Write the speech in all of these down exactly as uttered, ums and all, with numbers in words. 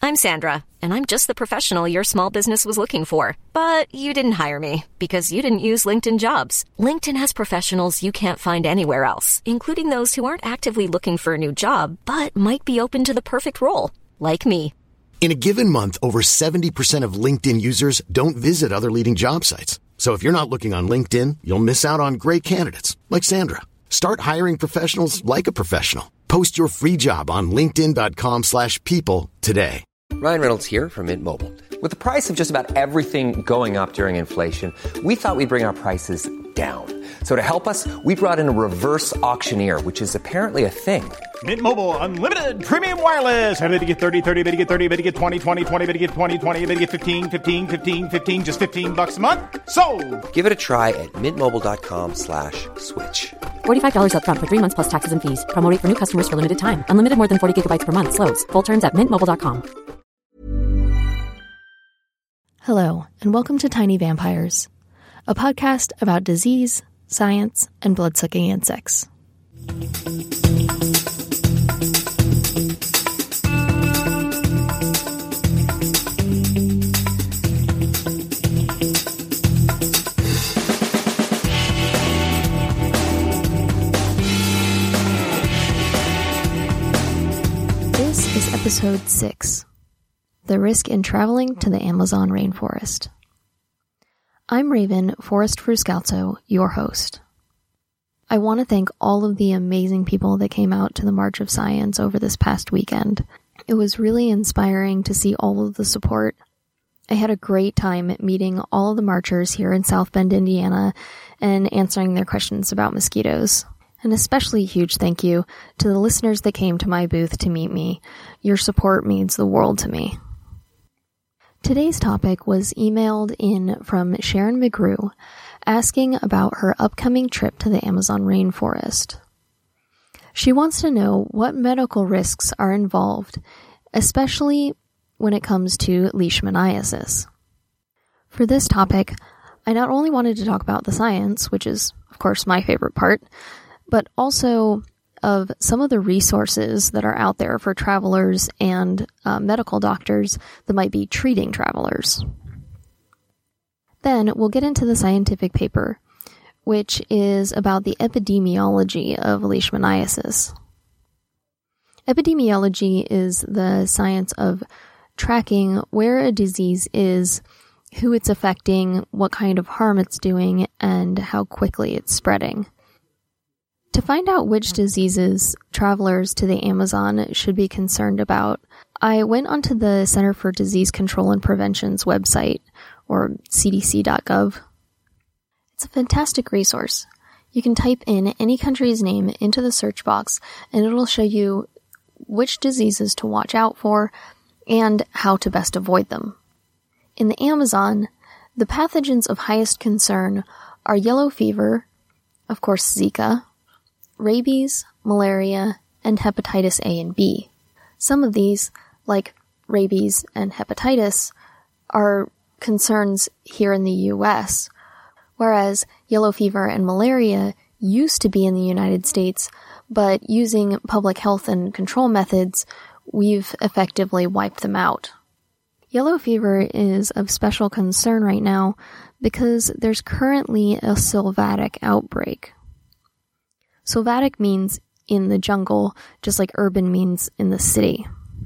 I'm Sandra, and I'm just the professional your small business was looking for. But you didn't hire me because you didn't use LinkedIn Jobs. LinkedIn has professionals you can't find anywhere else, including those who aren't actively looking for a new job, but might be open to the perfect role, like me. In a given month, over seventy percent of LinkedIn users don't visit other leading job sites. So if you're not looking on LinkedIn, you'll miss out on great candidates like Sandra. Start hiring professionals like a professional. Post your free job on linkedin dot com slash people today. Ryan Reynolds here from Mint Mobile. With the price of just about everything going up during inflation, we thought we'd bring our prices down. So to help us, we brought in a reverse auctioneer, which is apparently a thing. Mint Mobile Unlimited Premium Wireless. How to get thirty, thirty, how to get thirty, how to get twenty, twenty, twenty, how to get twenty, twenty, how to get fifteen, fifteen, fifteen, fifteen, just fifteen bucks a month? Sold! Give it a try at mintmobile.com slash switch. forty-five dollars up front for three months plus taxes and fees. Promo rate for new customers for limited time. Unlimited more than forty gigabytes per month. Slows full terms at mint mobile dot com. Hello, and welcome to Tiny Vampires, a podcast about disease, science, and blood-sucking insects. This is episode six. The risk in traveling to the Amazon rainforest. I'm Raven Forrest Fruscalzo, your host. I want to thank all of the amazing people that came out to the March of Science over this past weekend. It was really inspiring to see all of the support. I had a great time meeting all of the marchers here in South Bend, Indiana, and answering their questions about mosquitoes. An especially huge thank you to the listeners that came to my booth to meet me. Your support means the world to me. Today's topic was emailed in from Sharon McGrew, asking about her upcoming trip to the Amazon rainforest. She wants to know what medical risks are involved, especially when it comes to leishmaniasis. For this topic, I not only wanted to talk about the science, which is, of course, my favorite part, but also of some of the resources that are out there for travelers and uh, medical doctors that might be treating travelers. Then we'll get into the scientific paper, which is about the epidemiology of leishmaniasis. Epidemiology is the science of tracking where a disease is, who it's affecting, what kind of harm it's doing, and how quickly it's spreading. To find out which diseases travelers to the Amazon should be concerned about, I went onto the Center for Disease Control and Prevention's website, or c d c dot gov. It's a fantastic resource. You can type in any country's name into the search box, and it'll show you which diseases to watch out for and how to best avoid them. In the Amazon, the pathogens of highest concern are yellow fever, of course Zika, rabies, malaria, and hepatitis A and B. Some of these, like rabies and hepatitis, are concerns here in the U S, whereas yellow fever and malaria used to be in the United States, but using public health and control methods, we've effectively wiped them out. Yellow fever is of special concern right now because there's currently a sylvatic outbreak. Sylvatic means in the jungle, just like urban means in the city.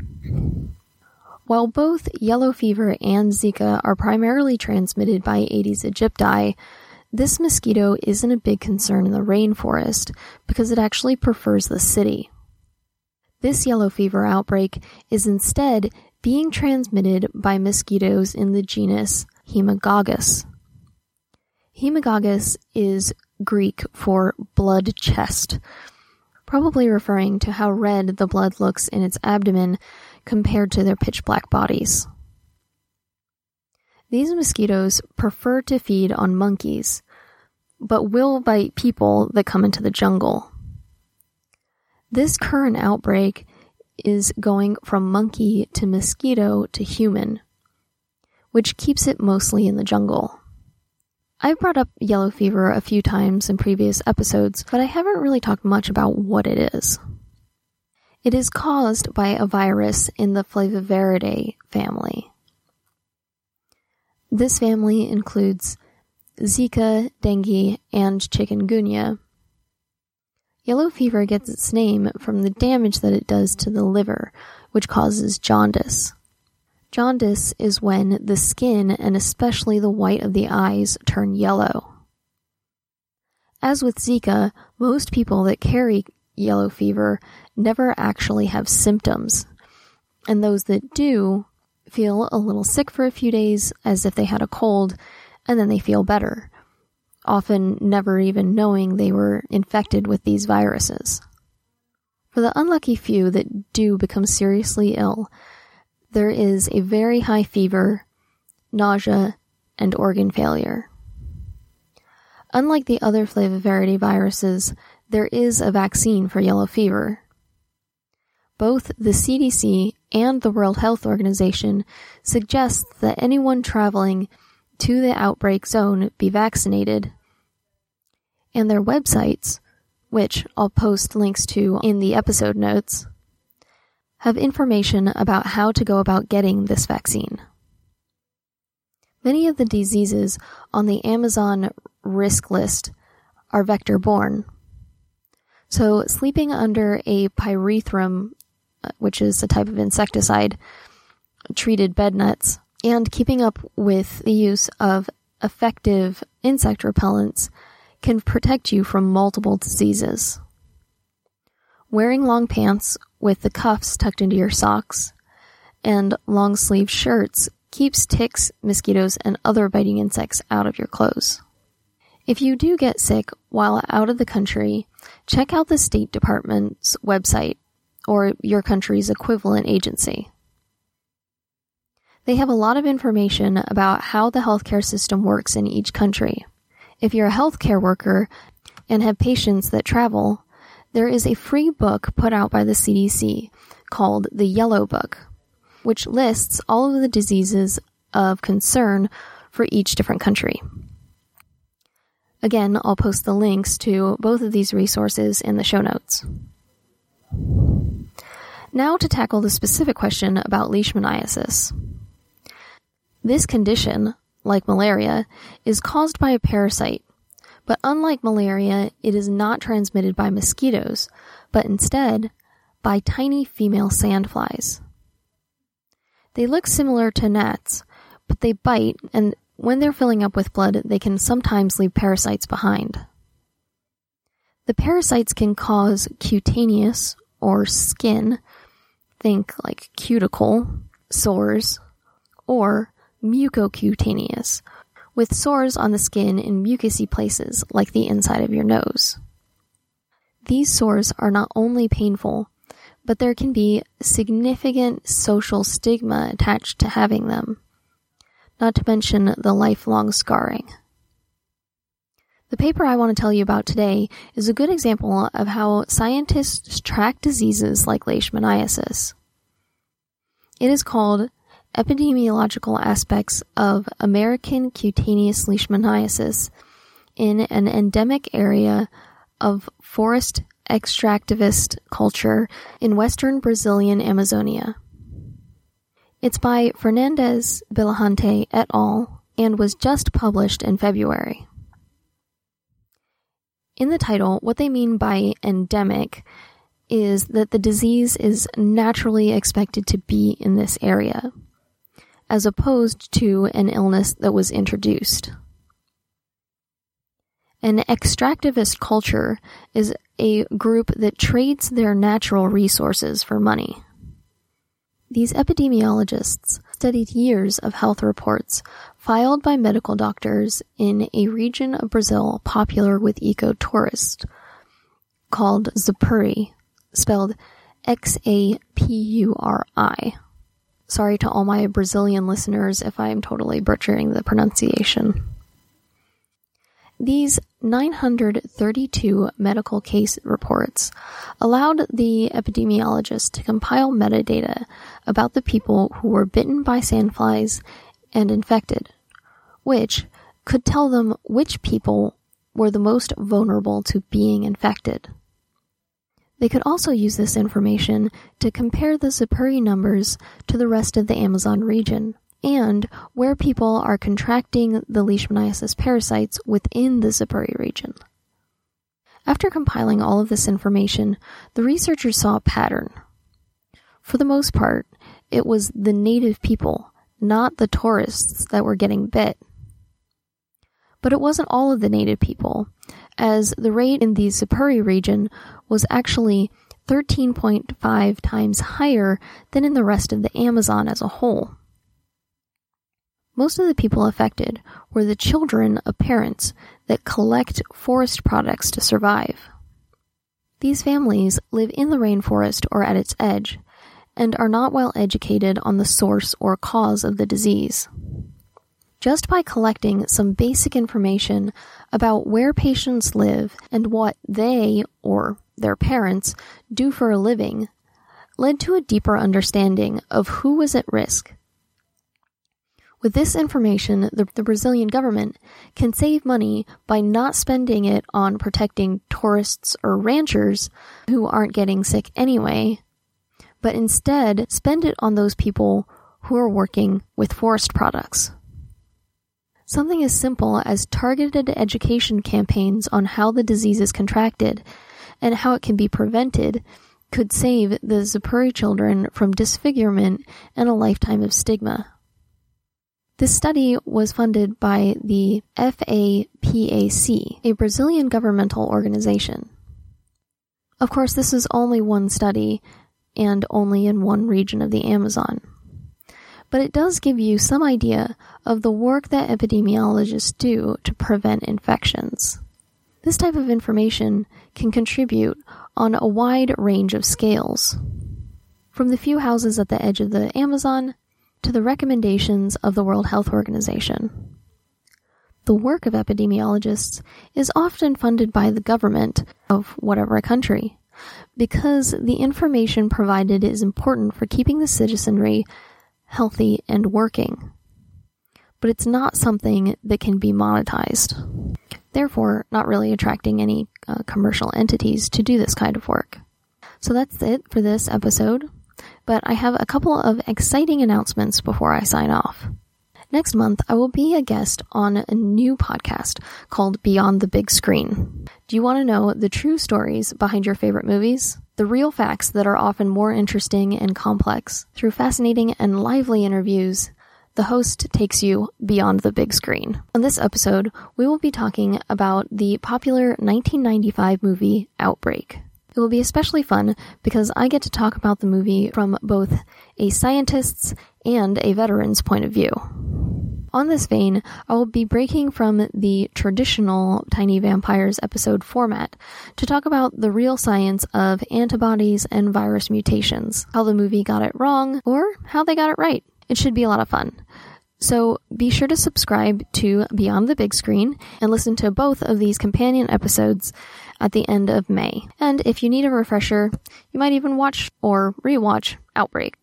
While both yellow fever and Zika are primarily transmitted by Aedes aegypti, this mosquito isn't a big concern in the rainforest because it actually prefers the city. This yellow fever outbreak is instead being transmitted by mosquitoes in the genus Haemogogus. Haemogogus is Greek for blood chest, probably referring to how red the blood looks in its abdomen compared to their pitch black bodies. These mosquitoes prefer to feed on monkeys, but will bite people that come into the jungle. This current outbreak is going from monkey to mosquito to human, which keeps it mostly in the jungle. I've brought up yellow fever a few times in previous episodes, but I haven't really talked much about what it is. It is caused by a virus in the Flaviviridae family. This family includes Zika, dengue, and chikungunya. Yellow fever gets its name from the damage that it does to the liver, which causes jaundice. Jaundice is when the skin, and especially the white of the eyes, turn yellow. As with Zika, most people that carry yellow fever never actually have symptoms, and those that do feel a little sick for a few days as if they had a cold, and then they feel better, often never even knowing they were infected with these viruses. For the unlucky few that do become seriously ill, there is a very high fever, nausea, and organ failure. Unlike the other Flaviviridae viruses, there is a vaccine for yellow fever. Both the C D C and the World Health Organization suggest that anyone traveling to the outbreak zone be vaccinated, and their websites, which I'll post links to in the episode notes, have information about how to go about getting this vaccine. Many of the diseases on the Amazon risk list are vector-borne. So sleeping under a pyrethrum, which is a type of insecticide, treated bed nets, and keeping up with the use of effective insect repellents can protect you from multiple diseases. Wearing long pants with the cuffs tucked into your socks and long-sleeved shirts keeps ticks, mosquitoes, and other biting insects out of your clothes. If you do get sick while out of the country, check out the State Department's website or your country's equivalent agency. They have a lot of information about how the healthcare system works in each country. If you're a healthcare worker and have patients that travel, there is a free book put out by the C D C called the Yellow Book, which lists all of the diseases of concern for each different country. Again, I'll post the links to both of these resources in the show notes. Now to tackle the specific question about leishmaniasis. This condition, like malaria, is caused by a parasite, but unlike malaria, it is not transmitted by mosquitoes, but instead by tiny female sandflies. They look similar to gnats, but they bite, and when they're filling up with blood, they can sometimes leave parasites behind. The parasites can cause cutaneous, or skin, think like cuticle, sores, or mucocutaneous, with sores on the skin in mucousy places like the inside of your nose. These sores are not only painful, but there can be significant social stigma attached to having them, not to mention the lifelong scarring. The paper I want to tell you about today is a good example of how scientists track diseases like leishmaniasis. It is called Epidemiological Aspects of American Cutaneous Leishmaniasis in an Endemic Area of Forest Extractivist Culture in Western Brazilian Amazonia. It's by Fernandes Bilahante et al. And was just published in February. In the title, what they mean by endemic is that the disease is naturally expected to be in this area, as opposed to an illness that was introduced. An extractivist culture is a group that trades their natural resources for money. These epidemiologists studied years of health reports filed by medical doctors in a region of Brazil popular with ecotourists, called Xapuri, spelled X A P U R I. Sorry to all my Brazilian listeners if I am totally butchering the pronunciation. These nine hundred thirty-two medical case reports allowed the epidemiologists to compile metadata about the people who were bitten by sandflies and infected, which could tell them which people were the most vulnerable to being infected. They could also use this information to compare the Xipuri numbers to the rest of the Amazon region, and where people are contracting the leishmaniasis parasites within the Xipuri region. After compiling all of this information, the researchers saw a pattern. For the most part, it was the native people, not the tourists, that were getting bit. But it wasn't all of the native people, as the rate in the Xipuri region was actually thirteen point five times higher than in the rest of the Amazon as a whole. Most of the people affected were the children of parents that collect forest products to survive. These families live in the rainforest or at its edge, and are not well educated on the source or cause of the disease. Just by collecting some basic information about where patients live and what they, or their parents, do for a living, led to a deeper understanding of who was at risk. With this information, the, the Brazilian government can save money by not spending it on protecting tourists or ranchers who aren't getting sick anyway, but instead spend it on those people who are working with forest products. Something as simple as targeted education campaigns on how the disease is contracted and how it can be prevented could save the Xipuri children from disfigurement and a lifetime of stigma. This study was funded by the F A P A C, a Brazilian governmental organization. Of course, this is only one study and only in one region of the Amazon. But it does give you some idea of the work that epidemiologists do to prevent infections. This type of information can contribute on a wide range of scales, from the few houses at the edge of the Amazon to the recommendations of the World Health Organization. The work of epidemiologists is often funded by the government of whatever country, because the information provided is important for keeping the citizenry healthy and working. But it's not something that can be monetized, therefore not really attracting any uh, commercial entities to do this kind of work. So that's it for this episode, but I have a couple of exciting announcements before I sign off. Next month, I will be a guest on a new podcast called Beyond the Big Screen. Do you want to know the true stories behind your favorite movies? The real facts that are often more interesting and complex. Through fascinating and lively interviews, the host takes you beyond the big screen. On this episode, we will be talking about the popular nineteen ninety-five movie Outbreak. It will be especially fun because I get to talk about the movie from both a scientist's and a veteran's point of view. On this vein, I will be breaking from the traditional Tiny Vampires episode format to talk about the real science of antibodies and virus mutations, how the movie got it wrong, or how they got it right. It should be a lot of fun. So be sure to subscribe to Beyond the Big Screen and listen to both of these companion episodes at the end of May. And if you need a refresher, you might even watch or rewatch Outbreak.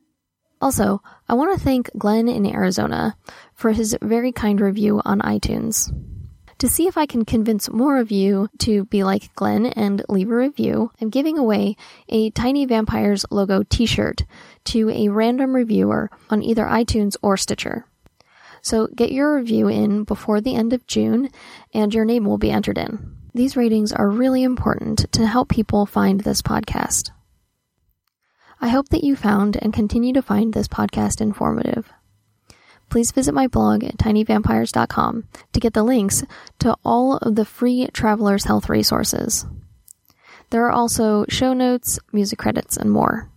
Also, I want to thank Glenn in Arizona for his very kind review on iTunes. To see if I can convince more of you to be like Glenn and leave a review, I'm giving away a Tiny Vampires logo t-shirt to a random reviewer on either iTunes or Stitcher. So get your review in before the end of June, and your name will be entered in. These ratings are really important to help people find this podcast. I hope that you found and continue to find this podcast informative. Please visit my blog at tiny vampires dot com to get the links to all of the free Traveler's Health resources. There are also show notes, music credits, and more.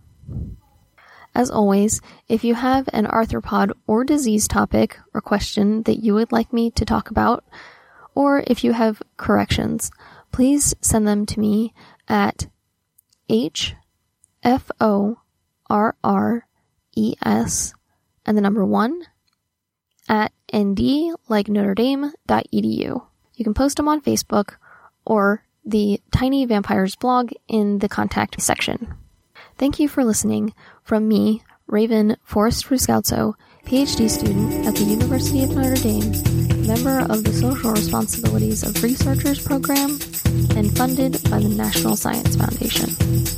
As always, if you have an arthropod or disease topic or question that you would like me to talk about, or if you have corrections, please send them to me at H F O R R E S and the number one at nd like Notre Dame dot e d u. You can post them on Facebook or the Tiny Vampires blog in the contact section. Thank you for listening from me, Raven Forrest Ruscalzo, PhD student at the University of Notre Dame, member of the Social Responsibilities of Researchers program, and funded by the National Science Foundation.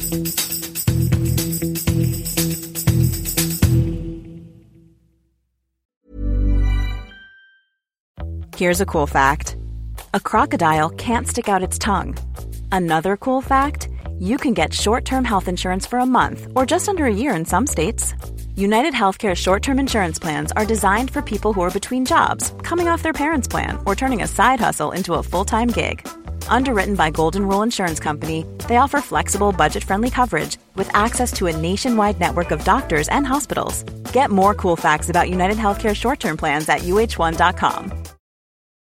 Here's a cool fact. A crocodile can't stick out its tongue. Another cool fact, you can get short-term health insurance for a month or just under a year in some states. United Healthcare short-term insurance plans are designed for people who are between jobs, coming off their parents' plan, or turning a side hustle into a full-time gig. Underwritten by Golden Rule Insurance Company, they offer flexible, budget-friendly coverage with access to a nationwide network of doctors and hospitals. Get more cool facts about United Healthcare short-term plans at U H one dot com.